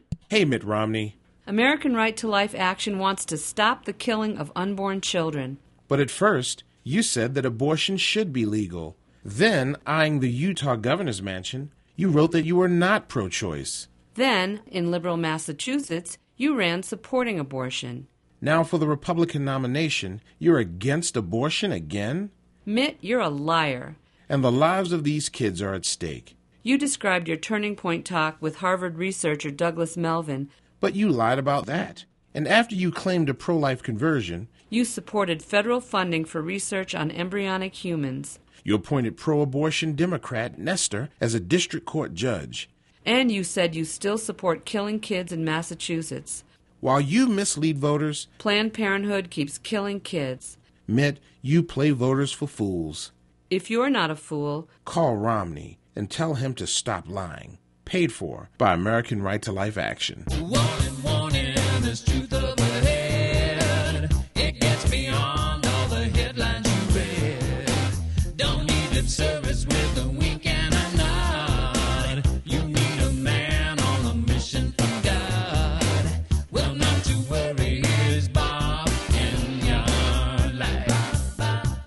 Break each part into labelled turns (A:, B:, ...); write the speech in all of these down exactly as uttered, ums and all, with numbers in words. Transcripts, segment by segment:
A: Hey, Mitt Romney.
B: American Right to Life Action wants to stop the killing of unborn children.
A: But at first, you said that abortion should be legal. Then, eyeing the Utah governor's mansion, you wrote that you were not pro-choice.
B: Then, in liberal Massachusetts, you ran supporting abortion.
A: Now for the Republican nomination, you're against abortion again?
B: Mitt, you're a liar.
A: And the lives of these kids are at stake.
B: You described your turning point talk with Harvard researcher Douglas Melvin.
A: But you lied about that. And after you claimed a pro-life conversion,
B: you supported federal funding for research on embryonic humans.
A: You appointed pro-abortion Democrat Nestor as a district court judge.
B: And you said you still support killing kids in Massachusetts.
A: While you mislead voters,
B: Planned Parenthood keeps killing kids.
A: Mitt, you play voters for fools.
B: If you're not a fool,
A: call Romney and tell him to stop lying. Paid for by American Right to Life Action.
C: Warning, warning, there's truth up ahead. It gets beyond all the headlines you read. Don't need lip service with a wink and a nod. You need a man on a mission from God. Well, not to worry, is Bob in your life.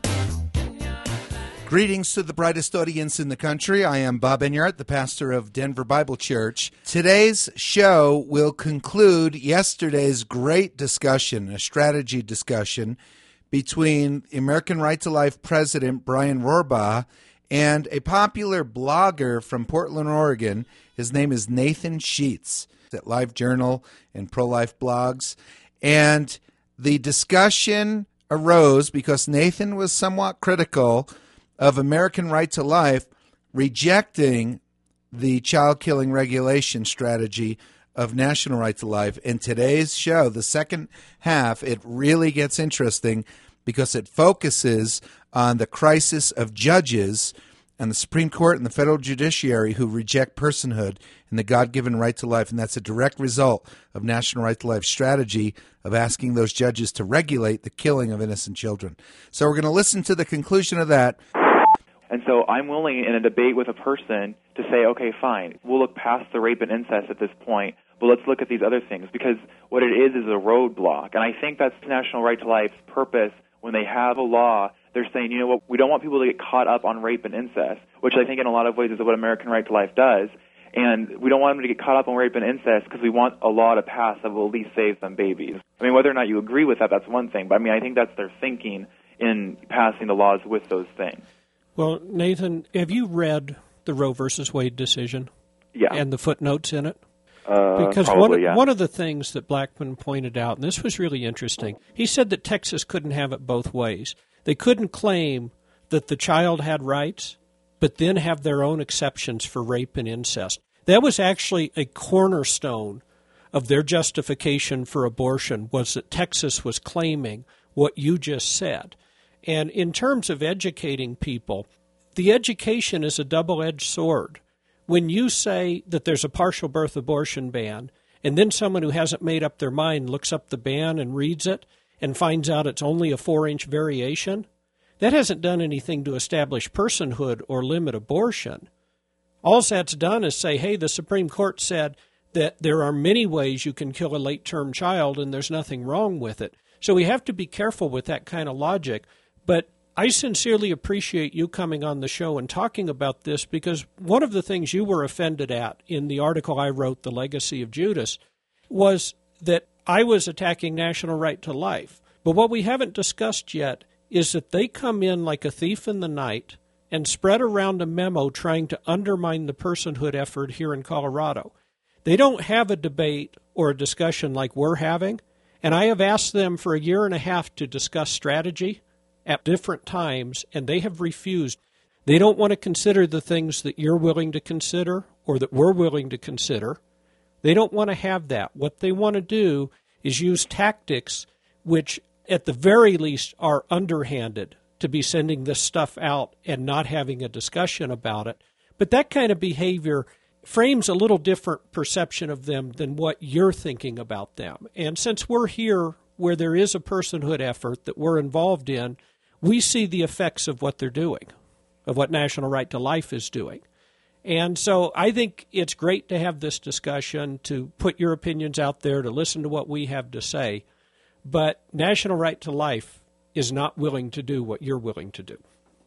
D: Greetings to the brightest audience in the country. I am Bob Enyart, the pastor of Denver Bible Church. Today's show will conclude yesterday's great discussion, a strategy discussion, between American Right to Life President Brian Rohrbaugh and a popular blogger from Portland, Oregon. His name is Nathan Sheets at LiveJournal and Pro-Life Blogs. And the discussion arose because Nathan was somewhat critical of American Right to Life rejecting the child-killing regulation strategy of National Right to Life. In today's show, the second half, it really gets interesting because it focuses on the crisis of judges and the Supreme Court and the federal judiciary who reject personhood and the God-given right to life. And that's a direct result of National Right to Life strategy of asking those judges to regulate the killing of innocent children. So we're going to listen to the conclusion of that.
E: And so I'm willing in a debate with a person to say, okay, fine, we'll look past the rape and incest at this point, but let's look at these other things, because what it is is a roadblock. And I think that's National Right to Life's purpose when they have a law. They're saying, you know what, we don't want people to get caught up on rape and incest, which I think in a lot of ways is what American Right to Life does. And we don't want them to get caught up on rape and incest because we want a law to pass that will at least save some babies. I mean, whether or not you agree with that, that's one thing. But I mean, I think that's their thinking in passing the laws with those things.
F: Well, Nathan, have you read the Roe versus Wade decision?
E: Yeah.
F: And the footnotes in it?
E: Uh,
F: because
E: probably,
F: one,
E: yeah.
F: one of the things that Blackmun pointed out, and this was really interesting, he said that Texas couldn't have it both ways. They couldn't claim that the child had rights, but then have their own exceptions for rape and incest. That was actually a cornerstone of their justification for abortion, was that Texas was claiming what you just said. And in terms of educating people, the education is a double-edged sword. When you say that there's a partial birth abortion ban, and then someone who hasn't made up their mind looks up the ban and reads it and finds out it's only a four-inch variation, that hasn't done anything to establish personhood or limit abortion. All that's done is say, hey, the Supreme Court said that there are many ways you can kill a late-term child and there's nothing wrong with it. So we have to be careful with that kind of logic. But I sincerely appreciate you coming on the show and talking about this, because one of the things you were offended at in the article I wrote, The Legacy of Judas, was that I was attacking National Right to Life. But what we haven't discussed yet is that they come in like a thief in the night and spread around a memo trying to undermine the personhood effort here in Colorado. They don't have a debate or a discussion like we're having, and I have asked them for a year and a half to discuss strategy at different times, and they have refused. They don't want to consider the things that you're willing to consider or that we're willing to consider. They don't want to have that. What they want to do is use tactics which, at the very least, are underhanded, to be sending this stuff out and not having a discussion about it. But that kind of behavior frames a little different perception of them than what you're thinking about them. And since we're here where there is a personhood effort that we're involved in, we see the effects of what they're doing, of what National Right to Life is doing. And so I think it's great to have this discussion, to put your opinions out there, to listen to what we have to say. But National Right to Life is not willing to do what you're willing to do.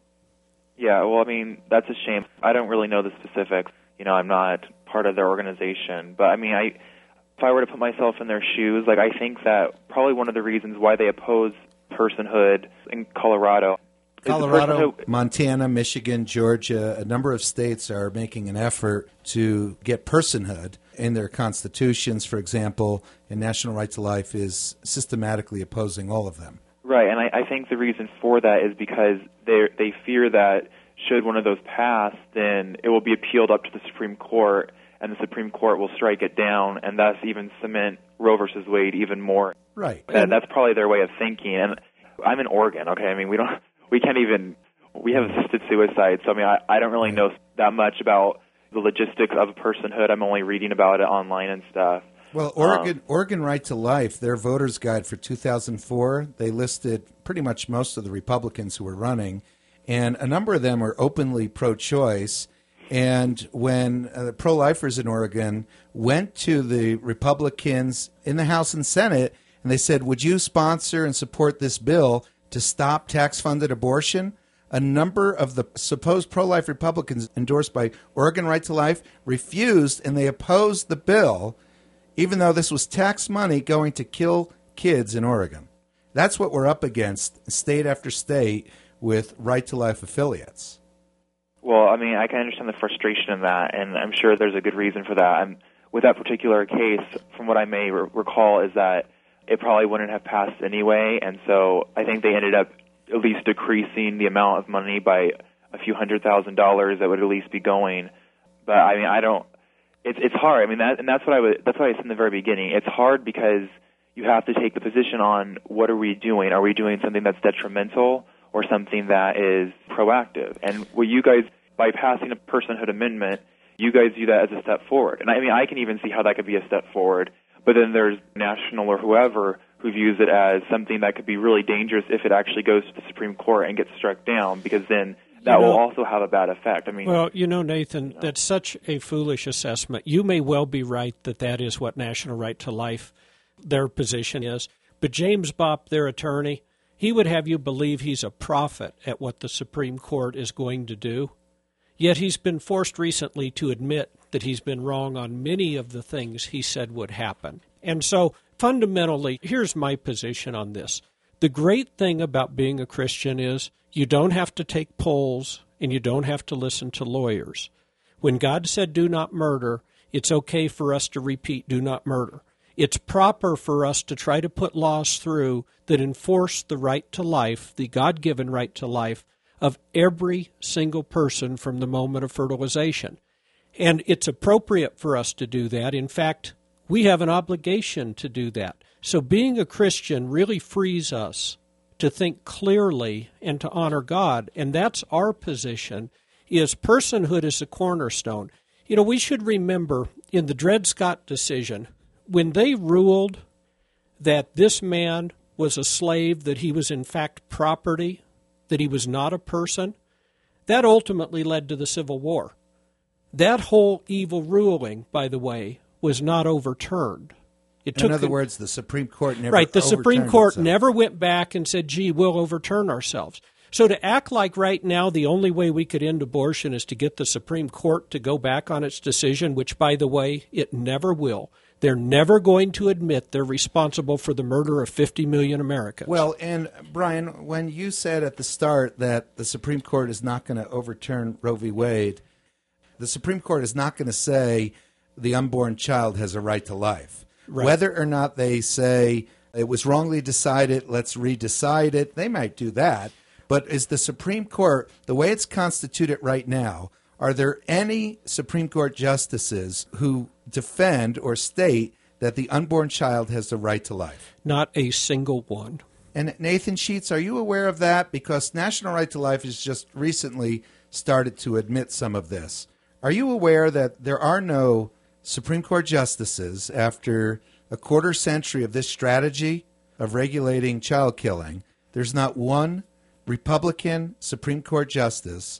E: Yeah, well, I mean, that's a shame. I don't really know the specifics. You know, I'm not part of their organization. But, I mean, I, if I were to put myself in their shoes, like, I think that probably one of the reasons why they oppose personhood in Colorado
D: Colorado, Montana, Michigan, Georgia, a number of states are making an effort to get personhood in their constitutions, for example, and National Right to Life is systematically opposing all of them.
E: Right, and I, I think the reason for that is because they they fear that should one of those pass, then it will be appealed up to the Supreme Court, and the Supreme Court will strike it down, and thus even cement Roe versus Wade even more.
D: Right.
E: That, that's probably their way of thinking. And I'm in Oregon, okay? I mean, we don't... We can't even, we have assisted suicide, so I mean, I, I don't really know that much about the logistics of personhood. I'm only reading about it online and stuff.
D: Well, Oregon, um, Oregon Right to Life, their voters guide for two thousand four, they listed pretty much most of the Republicans who were running, and a number of them are openly pro-choice. And when uh, pro-lifers in Oregon went to the Republicans in the House and Senate, and they said, would you sponsor and support this bill to stop tax-funded abortion, a number of the supposed pro-life Republicans endorsed by Oregon Right to Life refused, and they opposed the bill, even though this was tax money going to kill kids in Oregon. That's what we're up against, state after state, with Right to Life affiliates.
E: Well, I mean, I can understand the frustration in that, and I'm sure there's a good reason for that. And with that particular case, from what I may re- recall, is that it probably wouldn't have passed anyway, and so I think they ended up at least decreasing the amount of money by a few hundred thousand dollars that would at least be going. But I mean, I don't. It's it's hard. I mean, that and that's what I would. That's what I said in the very beginning. It's hard because you have to take the position on what are we doing? Are we doing something that's detrimental or something that is proactive? And what you guys, by passing a personhood amendment, you guys view that as a step forward. And I mean, I can even see how that could be a step forward. But then there's National or whoever who views it as something that could be really dangerous if it actually goes to the Supreme Court and gets struck down, because then that you know, will also have a bad effect. I mean,
F: well, you know, Nathan,
E: you know.
F: that's such a foolish assessment. You may well be right that that is what National Right to Life, their position is. But James Bopp, their attorney, he would have you believe he's a prophet at what the Supreme Court is going to do. Yet he's been forced recently to admit that he's been wrong on many of the things he said would happen. And so, fundamentally, here's my position on this. The great thing about being a Christian is you don't have to take polls and you don't have to listen to lawyers. When God said do not murder, it's okay for us to repeat do not murder. It's proper for us to try to put laws through that enforce the right to life, the God-given right to life, of every single person from the moment of fertilization. And it's appropriate for us to do that. In fact, we have an obligation to do that. So being a Christian really frees us to think clearly and to honor God. And that's our position, is personhood is the cornerstone. You know, we should remember in the Dred Scott decision, when they ruled that this man was a slave, that he was in fact property, that he was not a person, that ultimately led to the Civil War. That whole evil ruling, by the way, was not overturned. It
D: in other words, the Supreme Court never
F: Right, the Supreme Court
D: itself.
F: never went back and said, gee, we'll overturn ourselves. So to act like right now the only way we could end abortion is to get the Supreme Court to go back on its decision, which, by the way, it never will. They're never going to admit they're responsible for the murder of fifty million Americans.
D: Well, and Brian, when you said at the start that the Supreme Court is not going to overturn Roe v. Wade, the Supreme Court is not going to say the unborn child has a right to life. Right. Whether or not they say it was wrongly decided, let's re-decide it, they might do that. But is the Supreme Court, the way it's constituted right now, are there any Supreme Court justices who defend or state that the unborn child has the right to life?
F: Not a single one.
D: And Nathan Sheets, are you aware of that? Because National Right to Life has just recently started to admit some of this. Are you aware that there are no Supreme Court justices after a quarter century of this strategy of regulating child killing? There's not one Republican Supreme Court justice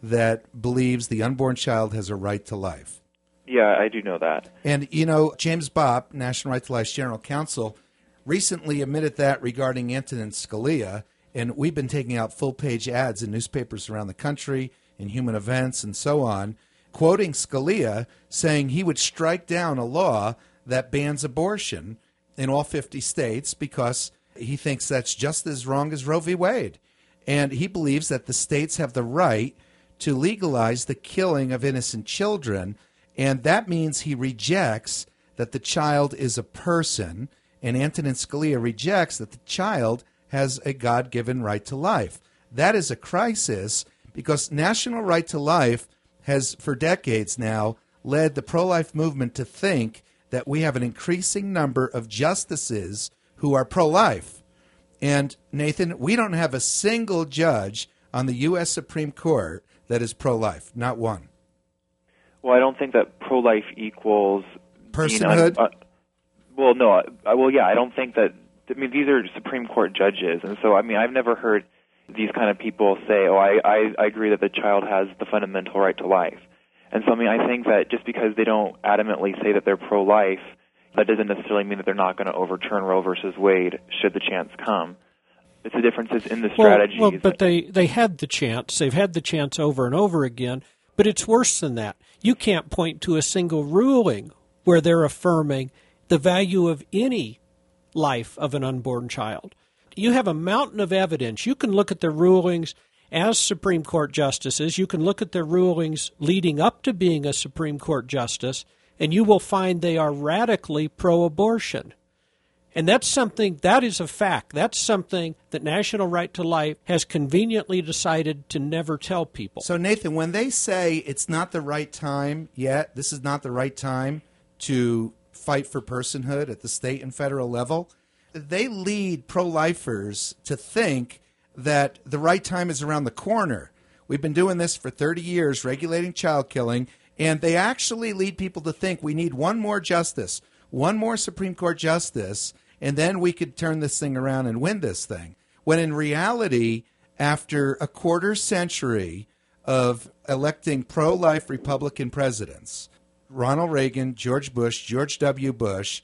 D: that believes the unborn child has a right to life.
E: Yeah, I do know that.
D: And, you know, James Bopp, National Right to Life's general counsel, recently admitted that regarding Antonin Scalia, and we've been taking out full-page ads in newspapers around the country, in Human Events, and so on, quoting Scalia, saying he would strike down a law that bans abortion in all fifty states because he thinks that's just as wrong as Roe v. Wade. And he believes that the states have the right to legalize the killing of innocent children, and that means he rejects that the child is a person, and Antonin Scalia rejects that the child has a God-given right to life. That is a crisis because National Right to Life has, for decades now, led the pro-life movement to think that we have an increasing number of justices who are pro-life. And, Nathan, we don't have a single judge on the U S Supreme Court that is pro-life, not one.
E: Well, I don't think that pro-life equals
D: personhood.
E: Uh, well, no. Uh, well, yeah, I don't think that. I mean, these are Supreme Court judges, and so I mean, I've never heard these kind of people say, "Oh, I, I, I agree that the child has the fundamental right to life." And so, I mean, I think that just because they don't adamantly say that they're pro-life, that doesn't necessarily mean that they're not going to overturn Roe versus Wade should the chance come. It's the differences in the strategies.
F: Well, well, but they, they had the chance. They've had the chance over and over again. But it's worse than that. You can't point to a single ruling where they're affirming the value of any life of an unborn child. You have a mountain of evidence. You can look at the rulings as Supreme Court justices. You can look at their rulings leading up to being a Supreme Court justice, and you will find they are radically pro-abortion. And that's something, that is a fact. That's something that National Right to Life has conveniently decided to never tell people.
D: So, Nathan, when they say it's not the right time yet, this is not the right time to fight for personhood at the state and federal level, they lead pro-lifers to think that the right time is around the corner. We've been doing this for thirty years, regulating child killing, and they actually lead people to think we need one more justice, one more Supreme Court justice, and then we could turn this thing around and win this thing. When in reality, after a quarter century of electing pro-life Republican presidents, Ronald Reagan, George Bush, George W. Bush,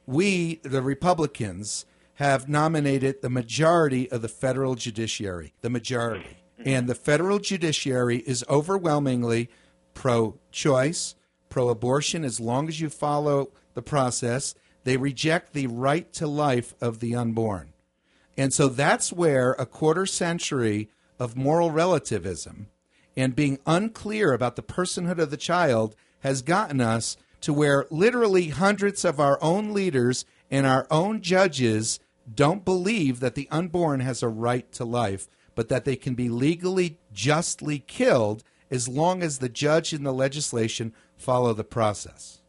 D: we, the Republicans, have nominated the majority of the federal judiciary, the majority. And the federal judiciary is overwhelmingly pro-choice, pro-abortion, as long as you follow the process. They reject the right to life of the unborn. And so that's where a quarter century of moral relativism and being unclear about the personhood of the child has gotten us to where literally hundreds of our own leaders and our own judges don't believe that the unborn has a right to life, but that they can be legally, justly killed as long as the judge and the legislation follow the process.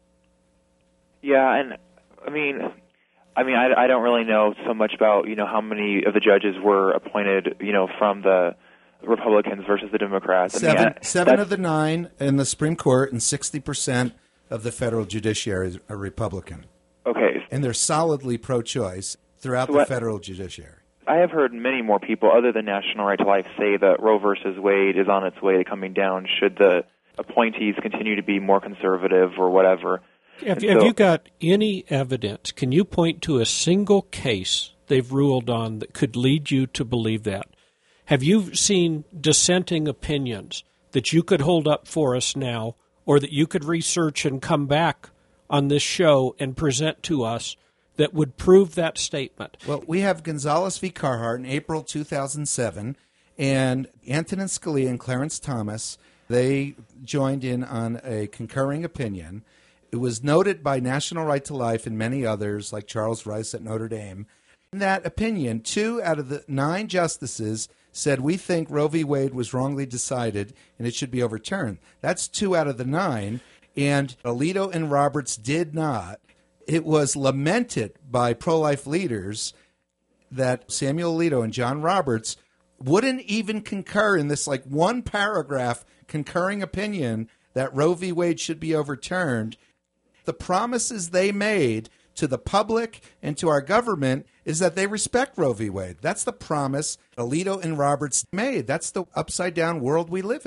E: Yeah, and I mean, I mean, I, I don't really know so much about, you know, how many of the judges were appointed, you know, from the Republicans versus the Democrats.
D: Seven,
E: I mean, I,
D: seven of the nine in the Supreme Court and sixty percent of the federal judiciary are Republican.
E: Okay.
D: And they're solidly pro-choice throughout
E: So
D: the
E: what,
D: federal judiciary.
E: I have heard many more people other than National Right to Life say that Roe versus Wade is on its way to coming down should the appointees continue to be more conservative or whatever.
F: Have,
E: so,
F: have you got any evidence? Can you point to a single case they've ruled on that could lead you to believe that? Have you seen dissenting opinions that you could hold up for us now, or that you could research and come back on this show and present to us that would prove that statement?
D: Well, we have Gonzalez v. Carhart in April two thousand seven, and Antonin Scalia and Clarence Thomas, they joined in on a concurring opinion. It was noted by National Right to Life and many others, like Charles Rice at Notre Dame. In that opinion, two out of the nine justices said, we think Roe v. Wade was wrongly decided and it should be overturned. That's two out of the nine, and Alito and Roberts did not. It was lamented by pro-life leaders that Samuel Alito and John Roberts wouldn't even concur in this like one paragraph concurring opinion that Roe v. Wade should be overturned. The promises they made to the public and to our government is that they respect Roe v. Wade. That's the promise Alito and Roberts made. That's the upside-down world we live in.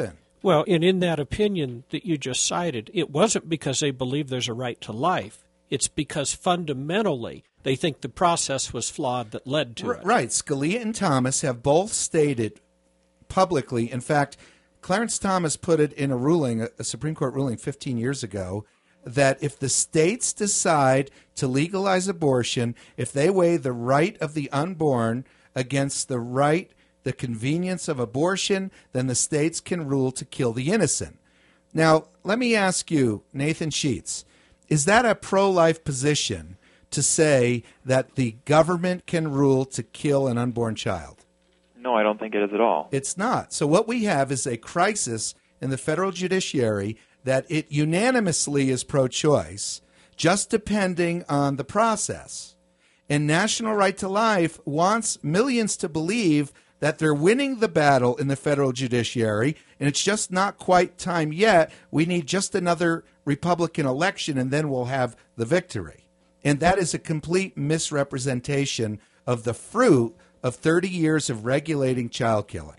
F: Well, and in that opinion that you just cited, it wasn't because they believe there's a right to life. It's because fundamentally they think the process was flawed that led to
D: R-
F: it.
D: Right. Scalia and Thomas have both stated publicly. In fact, Clarence Thomas put it in a ruling, a Supreme Court ruling fifteen years ago, that if the states decide to legalize abortion, if they weigh the right of the unborn against the right, the convenience of abortion, then the states can rule to kill the innocent. Now, let me ask you, Nathan Sheets, is that a pro-life position to say that the government can rule to kill an unborn child?
E: No, I don't think it is at all.
D: It's not. So what we have is a crisis in the federal judiciary that it unanimously is pro-choice, just depending on the process. And National Right to Life wants millions to believe that they're winning the battle in the federal judiciary, and it's just not quite time yet. We need just another Republican election, and then we'll have the victory. And that is a complete misrepresentation of the fruit of thirty years of regulating child killing.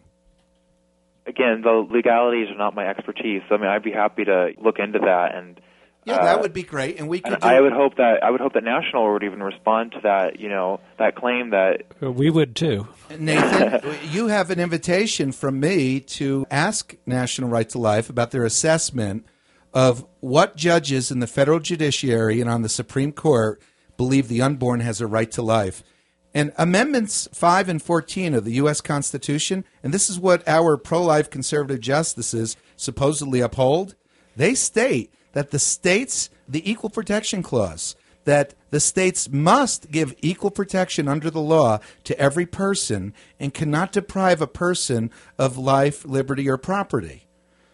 E: Again, the legalities are not my expertise. So, I mean, I'd be happy to look into that, and
D: Yeah,
E: uh,
D: that would be great, and we could.
E: and
D: do
E: I would hope that I would hope that National would even respond to that. You know, that claim that
F: We would too.
D: Nathan, you have an invitation from me to ask National Right to Life about their assessment of what judges in the federal judiciary and on the Supreme Court believe the unborn has a right to life. And Amendments five and fourteen of the U S Constitution, and this is what our pro-life conservative justices supposedly uphold, they state that the states, the Equal Protection Clause, that the states must give equal protection under the law to every person and cannot deprive a person of life, liberty, or property.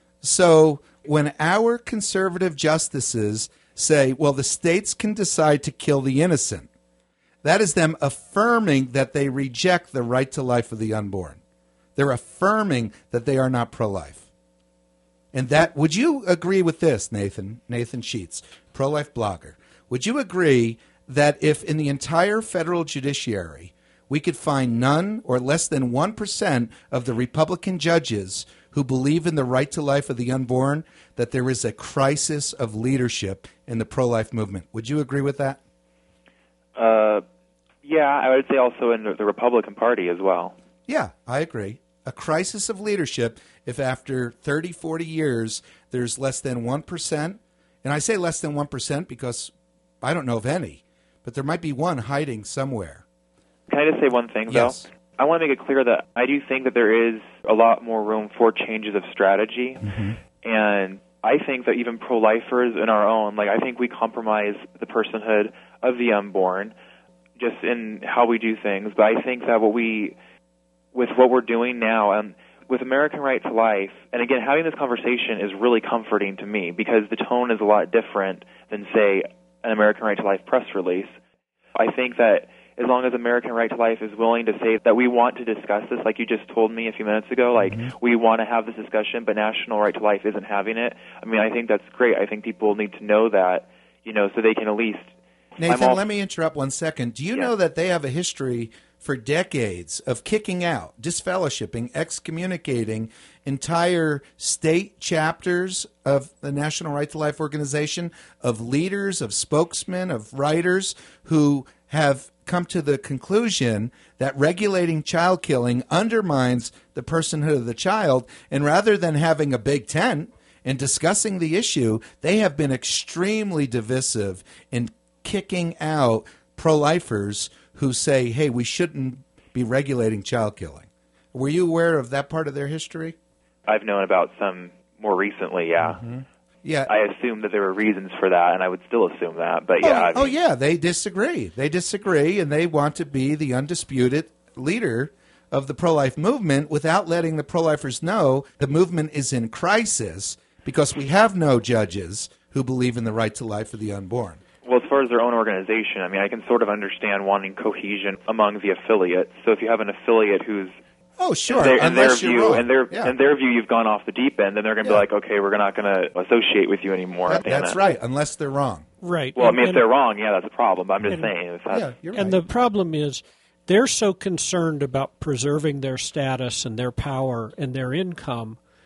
D: So when our conservative justices say, well, the states can decide to kill the innocent, that is them affirming that they reject the right to life of the unborn. They're affirming that they are not pro-life. And that, would you agree with this, Nathan, Nathan Sheets, pro-life blogger? Would you agree that if in the entire federal judiciary we could find none or less than one percent of the Republican judges who believe in the right to life of the unborn, that there is a crisis of leadership in the pro-life movement? Would you agree with that?
E: uh, yeah, I would say also in the, the Republican Party as well.
D: Yeah, I agree. A crisis of leadership if after thirty, forty years there's less than one percent. And I say less than one percent because I don't know of any, but there might be one hiding somewhere.
E: Can I just say one thing, though?
D: Yes.
E: I want to make it clear that I do think that there is a lot more room for changes of strategy.
D: Mm-hmm.
E: And I think that even pro-lifers in our own, like I think we compromise the personhood of the unborn just in how we do things. But I think that what we, with what we're doing now, and with American Right to Life, and again, having this conversation is really comforting to me because the tone is a lot different than, say, an American Right to Life press release. I think that as long as American Right to Life is willing to say that we want to discuss this, like you just told me a few minutes ago, like mm-hmm. we want to have this discussion, but National Right to Life isn't having it. I mean, I think that's great. I think people need to know that, you know, so they can at least...
D: Nathan,
E: all...
D: let me interrupt one second. Do you
E: yeah.
D: know that they have a history for decades of kicking out, disfellowshipping, excommunicating entire state chapters of the National Right to Life organization, of leaders, of spokesmen, of writers who have come to the conclusion that regulating child killing undermines the personhood of the child, and rather than having a big tent and discussing the issue, they have been extremely divisive in kicking out pro-lifers who say, hey, we shouldn't be regulating child killing. Were you aware of that part of their history?
E: I've known about some more recently, yeah.
D: Mm-hmm. Yeah.
E: I assumed that there were reasons for that, and I would still assume that, but yeah.
D: Oh,
E: I mean,
D: oh yeah, they disagree. They disagree, and they want to be the undisputed leader of the pro-life movement without letting the pro-lifers know the movement is in crisis because we have no judges who believe in the right to life of the unborn.
E: Well, as far as their own organization, I mean, I can sort of understand wanting cohesion among the affiliates. So if you have an affiliate who's
D: Oh, sure.
E: in their, in their
D: Unless you're
E: view,
D: wrong.
E: in their
D: Yeah.
E: in their view, you've gone off the deep end, and they're going to
D: Yeah.
E: be like, okay, we're not going to associate with you anymore.
D: That-
E: Damn
D: that's
E: it.
D: right, unless they're wrong.
F: Right.
E: Well, I
F: And-
E: mean, if
F: and-
E: they're wrong, yeah, that's a problem. But I'm just
F: and-
E: saying. If that's,
D: Yeah, you're right.
F: And the problem is they're so concerned about preserving their status and their power and their income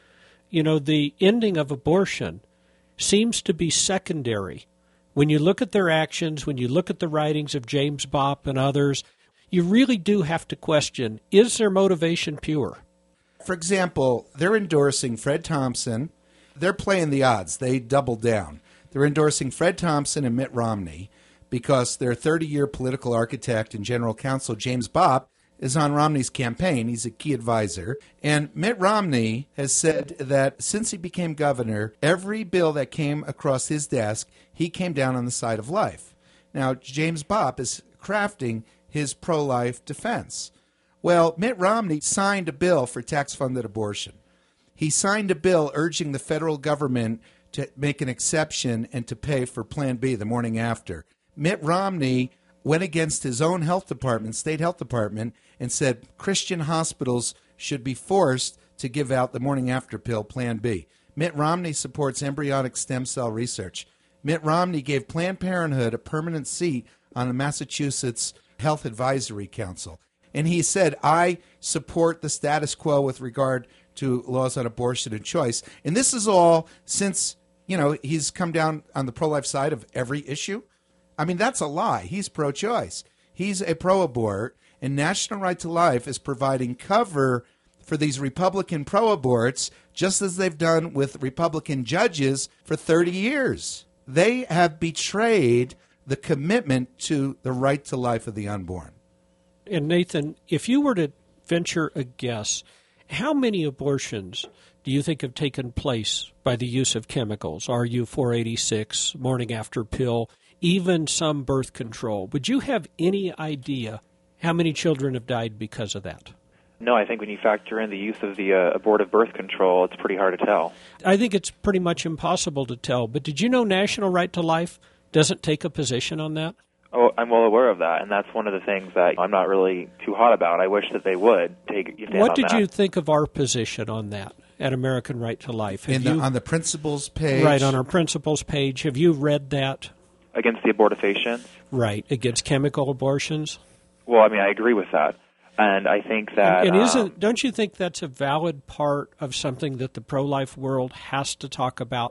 F: You know, the ending of abortion seems to be secondary. When you look at their actions, when you look at the writings of James Bopp and others, you really do have to question, is their motivation pure?
D: For example, they're endorsing Fred Thompson. They're playing the odds. They doubled down. They're endorsing Fred Thompson and Mitt Romney because their thirty-year political architect and general counsel, James Bopp, is on Romney's campaign. He's a key advisor. And Mitt Romney has said that since he became governor, every bill that came across his desk, he came down on the side of life. Now, James Bopp is crafting his pro-life defense. Well, Mitt Romney signed a bill for tax-funded abortion. He signed a bill urging the federal government to make an exception and to pay for Plan B the morning after. Mitt Romney went against his own health department, state health department, and said Christian hospitals should be forced to give out the morning after pill, Plan B. Mitt Romney supports embryonic stem cell research. Mitt Romney gave Planned Parenthood a permanent seat on the Massachusetts Health Advisory Council. And he said, I support the status quo with regard to laws on abortion and choice. And this is all since, you know, he's come down on the pro-life side of every issue. I mean, that's a lie. He's pro-choice. He's a pro-abort, and National Right to Life is providing cover for these Republican pro-aborts, just as they've done with Republican judges for thirty years. They have betrayed the commitment to the right to life of the unborn.
F: And Nathan, if you were to venture a guess, how many abortions do you think have taken place by the use of chemicals, R U four eighty-six, morning after pill, even some birth control? Would you have any idea how many children have died because of that?
E: No, I think when you factor in the use of the uh, abortive birth control, it's pretty hard to tell.
F: I think it's pretty much impossible to tell. But did you know National Right to Life doesn't take a position on that?
E: Oh, I'm well aware of that, and that's one of the things that I'm not really too hot about. I wish that they would take a stand
F: What
E: on
F: did
E: that.
F: you think of our position on that at American Right to Life? Have
D: In the,
F: you,
D: on the principles page.
F: right, on our principles page. Have you read that?
E: Against the abortifacient?
F: Right, against chemical abortions?
E: Well, I mean, I agree with that. And I think that...
F: And isn't,
E: um,
F: don't you think that's a valid part of something that the pro-life world has to talk about?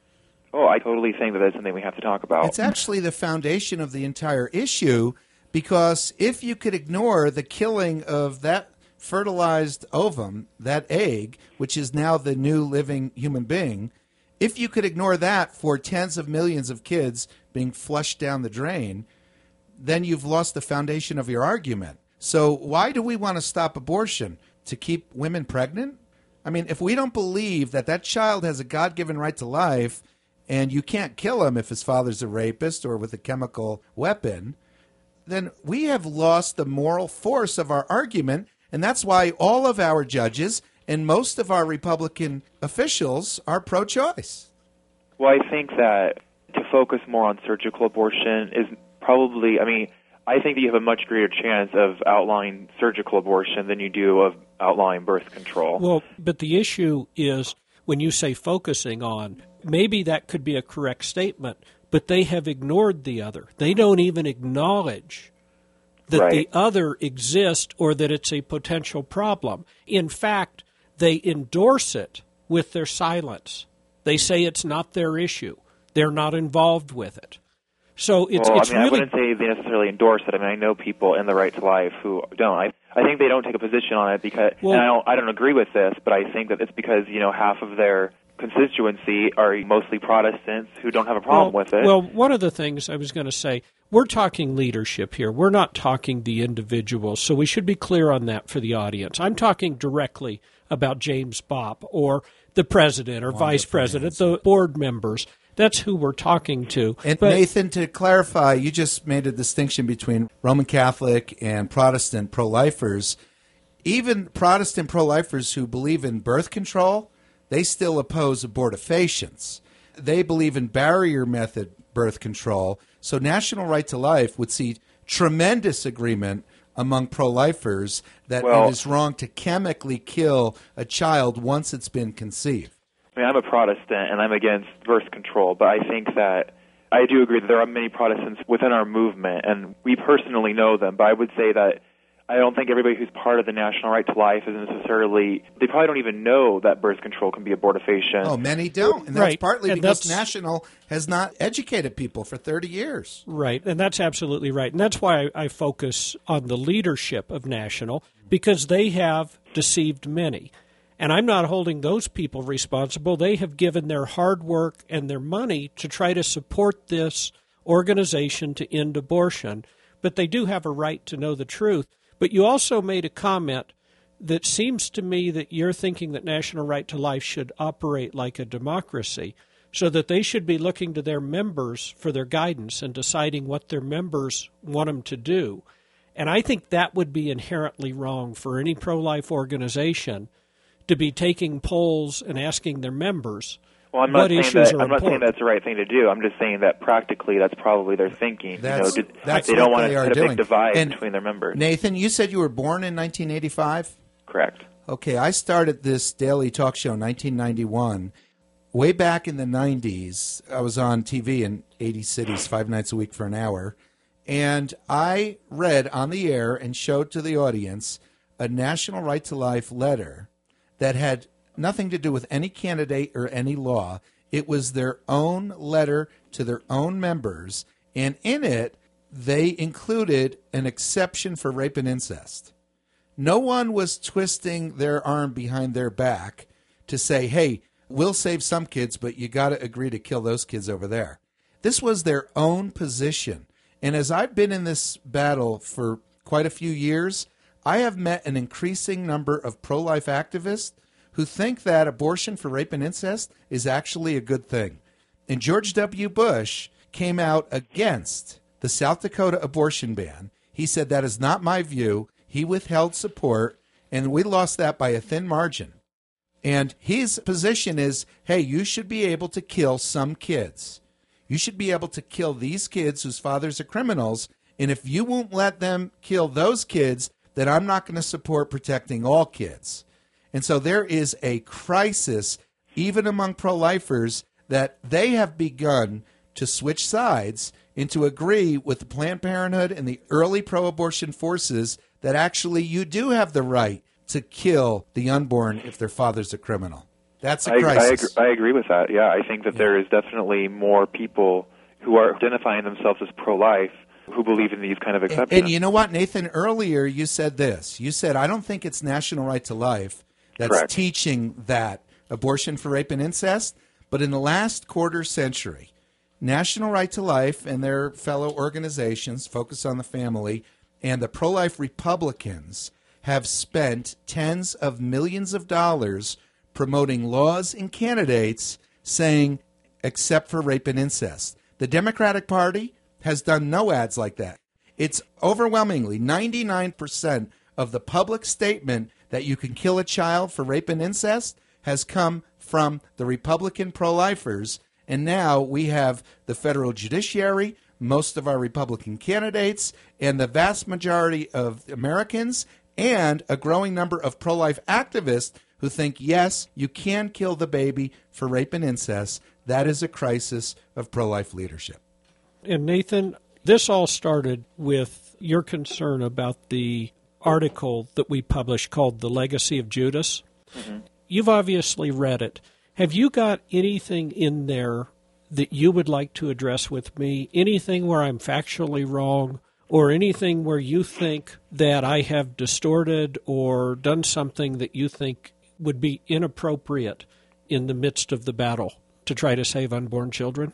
E: Oh, I totally think that that's something we have to talk about.
D: It's actually the foundation of the entire issue, because if you could ignore the killing of that fertilized ovum, that egg, which is now the new living human being, if you could ignore that for tens of millions of kids being flushed down the drain, then you've lost the foundation of your argument. So why do we want to stop abortion? To keep women pregnant? I mean, if we don't believe that that child has a God-given right to life, and you can't kill him if his father's a rapist or with a chemical weapon, then we have lost the moral force of our argument, and that's why all of our judges and most of our Republican officials are pro-choice.
E: Well, I think that to focus more on surgical abortion is probably, I mean, I think that you have a much greater chance of outlawing surgical abortion than you do of outlawing birth control.
F: Well, but the issue is when you say focusing on, maybe that could be a correct statement, but they have ignored the other. They don't even acknowledge that
E: Right.
F: the other exists or that it's a potential problem. In fact, they endorse it with their silence. They say it's not their issue. They're not involved with it. So it's
E: well,
F: it's
E: I mean,
F: really
E: I wouldn't say they necessarily endorse it. I mean, I know people in the right to life who don't. I, I think they don't take a position on it because,
F: Well-
E: and I don't, I don't agree with this, but I think that it's because, you know, half of their constituency are mostly Protestants who don't have a problem
F: well,
E: with it.
F: Well, one of the things I was going to say, we're talking leadership here. We're not talking the individuals, so we should be clear on that for the audience. I'm talking directly about James Bopp or the president or vice president, the board members. That's who we're talking to.
D: And
F: But-
D: Nathan, to clarify, you just made a distinction between Roman Catholic and Protestant pro-lifers. Even Protestant pro-lifers who believe in birth control, they still oppose abortifacients. They believe in barrier method birth control. So National Right to Life would see tremendous agreement among pro-lifers that
E: Well-
D: it is wrong to chemically kill a child once it's been conceived.
E: I mean, I'm a Protestant, and I'm against birth control, but I think that I do agree that there are many Protestants within our movement, and we personally know them, but I would say that I don't think everybody who's part of the National Right to Life is necessarily, they probably don't even know that birth control can be abortifacient.
D: Oh, many don't. And that's
F: Right.
D: partly
F: And
D: because
F: that's-
D: National has not educated people for thirty years.
F: Right, and that's absolutely right. And that's why I, I focus on the leadership of National, because they have deceived many. And I'm not holding those people responsible. They have given their hard work and their money to try to support this organization to end abortion. But they do have a right to know the truth. But you also made a comment that seems to me that you're thinking that National Right to Life should operate like a democracy, so that they should be looking to their members for their guidance and deciding what their members want them to do. And I think that would be inherently wrong for any pro-life organization to be taking polls and asking their members
E: Well, I'm not
F: what
E: saying
F: issues
E: that.
F: are
E: I'm not saying
F: important.
E: that's the right thing to do. I'm just saying that practically, that's probably their thinking.
D: That's,
E: you know, did,
D: that's
E: they
D: what
E: don't want
D: they
E: to
D: are
E: put a
D: doing.
E: big divide
D: And
E: between their members.
D: Nathan, you said you were born in nineteen eighty-five?
E: Correct.
D: Okay, I started this daily talk show in nineteen ninety-one. Way back in the nineties, I was on T V in eighty cities, five nights a week for an hour, and I read on the air and showed to the audience a National Right to Life letter that had nothing to do with any candidate or any law. It was their own letter to their own members, and in it, they included an exception for rape and incest. No one was twisting their arm behind their back to say, hey, we'll save some kids, but you got to agree to kill those kids over there. This was their own position. And as I've been in this battle for quite a few years, I have met an increasing number of pro-life activists who think that abortion for rape and incest is actually a good thing. And George W. Bush came out against the South Dakota abortion ban. He said, that is not my view. He withheld support, and we lost that by a thin margin. And his position is, hey, you should be able to kill some kids. You should be able to kill these kids whose fathers are criminals, and if you won't let them kill those kids, then I'm not going to support protecting all kids. And so there is a crisis, even among pro-lifers, that they have begun to switch sides and to agree with the Planned Parenthood and the early pro-abortion forces that actually you do have the right to kill the unborn if their father's a criminal. That's a
E: I,
D: crisis.
E: I, agree, I agree with that. Yeah, I think that
D: Yeah.
E: there is definitely more people who are identifying themselves as pro-life who believe in these kind of
D: And,
E: exceptions.
D: and you know what, Nathan? Earlier you said this. You said, I don't think it's National Right to Life that's
E: Correct.
D: teaching that abortion for rape and incest. But in the last quarter century, National Right to Life and their fellow organizations, Focus on the Family, and the pro-life Republicans have spent tens of millions of dollars promoting laws and candidates saying, except for rape and incest. The Democratic Party has done no ads like that. It's overwhelmingly ninety-nine percent of the public statement that you can kill a child for rape and incest has come from the Republican pro-lifers. And now we have the federal judiciary, most of our Republican candidates, and the vast majority of Americans, and a growing number of pro-life activists who think, yes, you can kill the baby for rape and incest. That is a crisis of pro-life leadership.
F: And Nathan, this all started with your concern about the article that we published called The Legacy of Judas. Mm-hmm. You've obviously read it. Have you got anything in there that you would like to address with me? Anything where I'm factually wrong, or anything where you think that I have distorted or done something that you think would be inappropriate in the midst of the battle to try to save unborn children?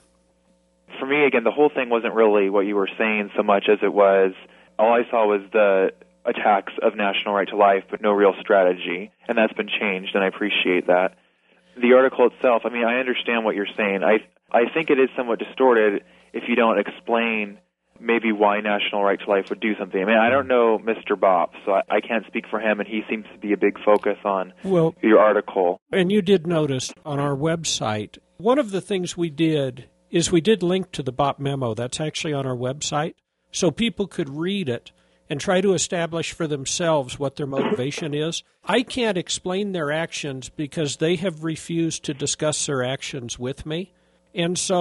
E: For me, again, the whole thing wasn't really what you were saying so much as it was, all I saw was the attacks of National Right to Life, but no real strategy, and that's been changed, and I appreciate that. The article itself, I mean, I understand what you're saying. I I think it is somewhat distorted if you don't explain maybe why National Right to Life would do something. I mean, I don't know Mister Bopp, so I, I can't speak for him, and he seems to be a big focus on
F: well,
E: your article.
F: And you did notice on our website, one of the things we did is we did link to the Bopp memo. That's actually on our website, so people could read it and try to establish for themselves what their motivation is. I can't explain their actions because they have refused to discuss their actions with me. And so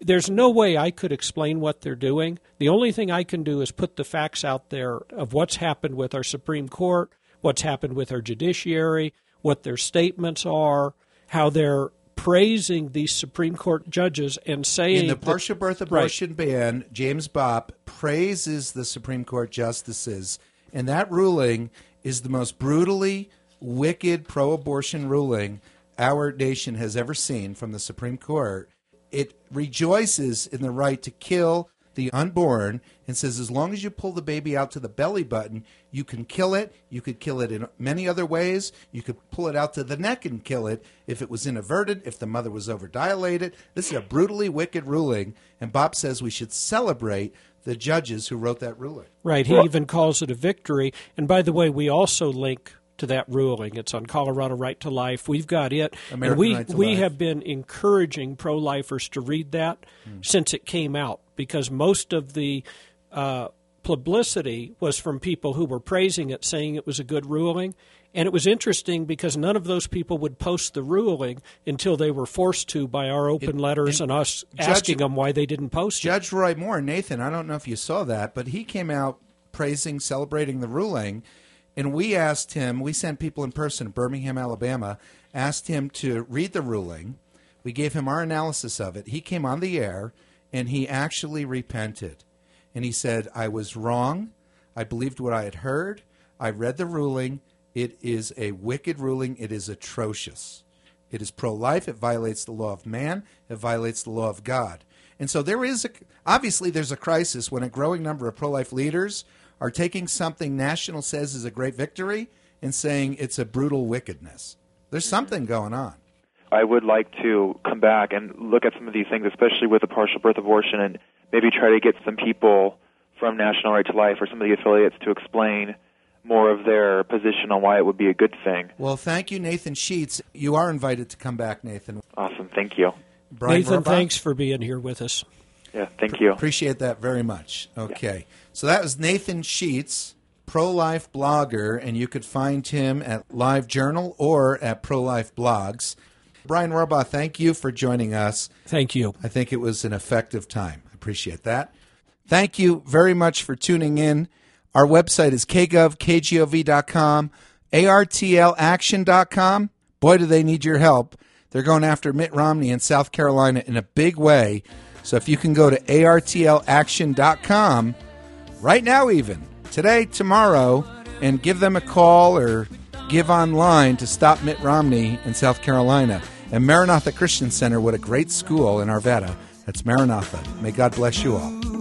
F: there's no way I could explain what they're doing. The only thing I can do is put the facts out there of what's happened with our Supreme Court, what's happened with our judiciary, what their statements are, how they're praising these Supreme Court judges and saying...
D: In the
F: that,
D: partial birth abortion
F: right.
D: ban, James Bopp praises the Supreme Court justices, and that ruling is the most brutally wicked pro-abortion ruling our nation has ever seen from the Supreme Court. It rejoices in the right to kill the unborn and says as long as you pull the baby out to the belly button, you can kill it. You could kill it in many other ways. You could pull it out to the neck and kill it if it was inverted, if the mother was overdilated. This is a brutally wicked ruling, and Bopp says we should celebrate the judges who wrote that ruling.
F: Right. He even calls it a victory. And by the way, we also link to that ruling. It's on Colorado Right to Life. We've got it.
D: American
F: and we
D: Right to
F: we
D: Life.
F: have been encouraging pro-lifers to read that mm. since it came out, because most of the uh, publicity was from people who were praising it, saying it was a good ruling. And it was interesting because none of those people would post the ruling until they were forced to by our open
D: it,
F: letters and, and us
D: Judge,
F: asking them why they didn't post
D: Judge
F: it.
D: Judge Roy Moore, Nathan, I don't know if you saw that, but he came out praising, celebrating the ruling. And we asked him, we sent people in person to Birmingham, Alabama, asked him to read the ruling. We gave him our analysis of it. He came on the air, and he actually repented. And he said, I was wrong. I believed what I had heard. I read the ruling. It is a wicked ruling. It is atrocious. It is pro-life. It violates the law of man. It violates the law of God. And so there is, a, obviously there's a crisis when a growing number of pro-life leaders are taking something National says is a great victory and saying it's a brutal wickedness. There's something going on.
E: I would like to come back and look at some of these things, especially with the partial birth abortion, and maybe try to get some people from National Right to Life or some of the affiliates to explain more of their position on why it would be a good thing.
D: Well, thank you, Nathan Sheets. You are invited to come back, Nathan.
E: Awesome. Thank you.
D: Brian
F: Nathan,
D: Rohrbach?
F: thanks for being here with us.
E: Yeah, thank you.
D: Appreciate that very much. Okay. Yeah. So that was Nathan Sheets, pro-life blogger, and you could find him at LiveJournal or at Pro-Life Blogs. Brian Rohrbach, thank you for joining us.
F: Thank you.
D: I think it was an effective time. I appreciate that. Thank you very much for tuning in. Our website is k gov k gov dot com, A R T L action dot com. Boy, do they need your help. They're going after Mitt Romney in South Carolina in a big way. So if you can go to A R T L action dot com right now even, today, tomorrow, and give them a call or give online to stop Mitt Romney in South Carolina. And Maranatha Christian Center, what a great school in Arvada. That's Maranatha. May God bless you all.